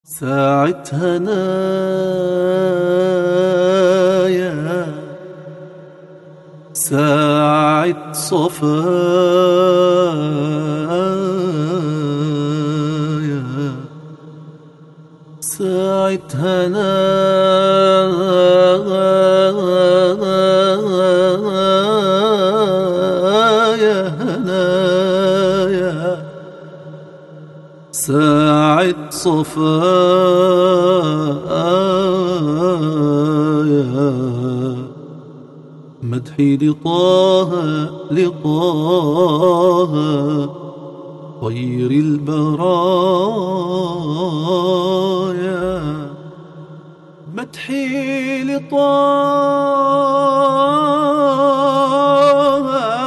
ساعة هنايا، ساعة صفايا، ساعة هنايا، هنايا ساعة صفايا، مدحي لطه لطه خير البرايا، مدحي لطه،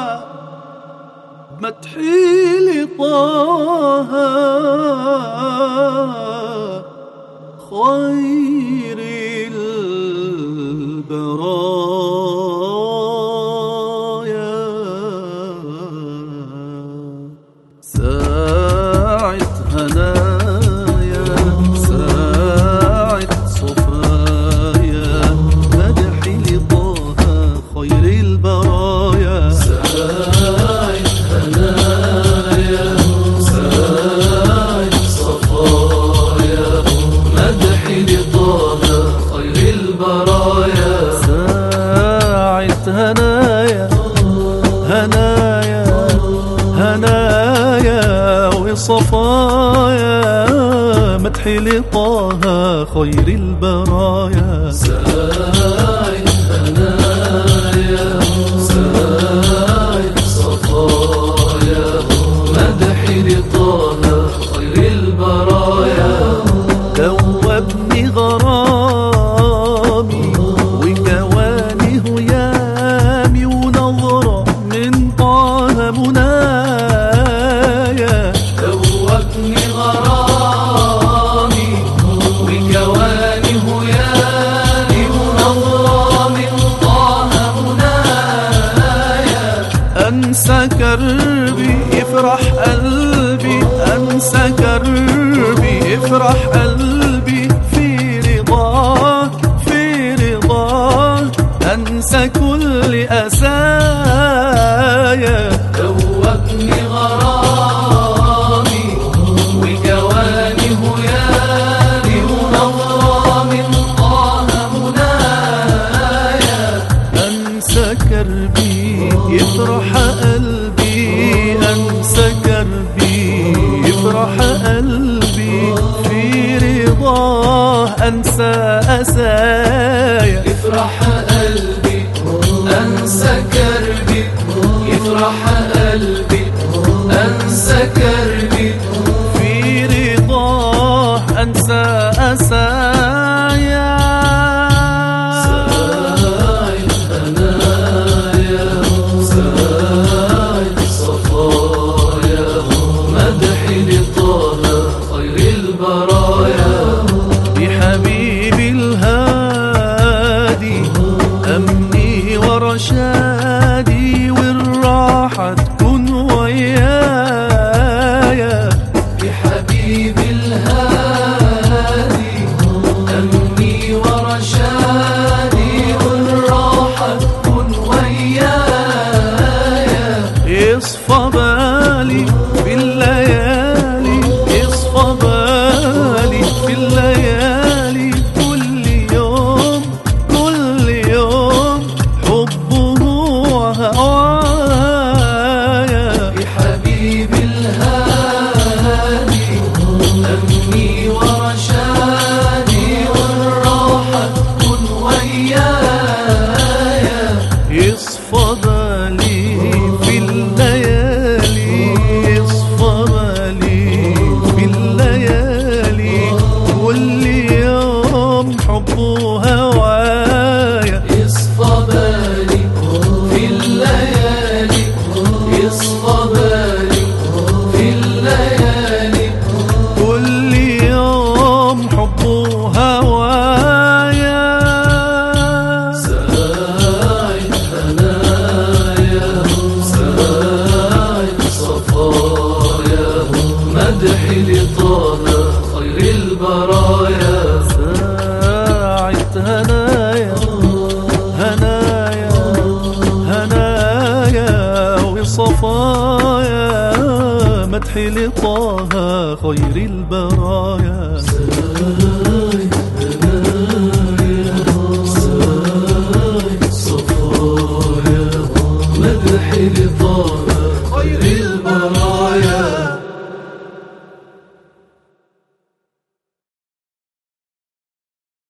مدحي لطه خير البرايا، ساعة هنايا، ساعة صفايا، مدحي لطه خير البرايا، ساعة هنايا، ساعة صفايا، مدحي لطه خير البرايا، ساعة هنايا، هنايا، هنايا وصفايا، مدحي لطه خير البرايا، ساعة هنايا، ساعة صفايا، مدحي لطه خير البرايا، دوبني غرامي وجواني هيامي ونظرة من طه منايا، دوبني غرامي وجواني هيامي ونظرة من طه منايا، أنسى كربي يفرح قلبي، أنسى كربي يفرح قلبي في رضاه، في رضاه أنسى كل أسايا، دوبني غرامي وجواني هيامي ونظرة من طه منايا، أنسى كربي يفرح قلبي، أنسى كربي يفرح قلبي في رضاه، أنسى أسايا يفرح قلبي، أنسى كربي يفرح قلبي، أنسى كربي في رضاه، أنسى أسايا، ساعة هنايا، ساعة صفايا، مدحي لطه خير البرايا، بحبيبي الهادي أمني ورشادي، والراحة تكون ويايا، بحبيبي الهادي أمني ورشادي، والراحة تكون ويايا، يصفى بالي بالليالي، يصفى بالي البرايا، ساعة هنايا هنايا هنايا وصفايا، مدحي لطه خير البرايا. صفايا مدحي لطه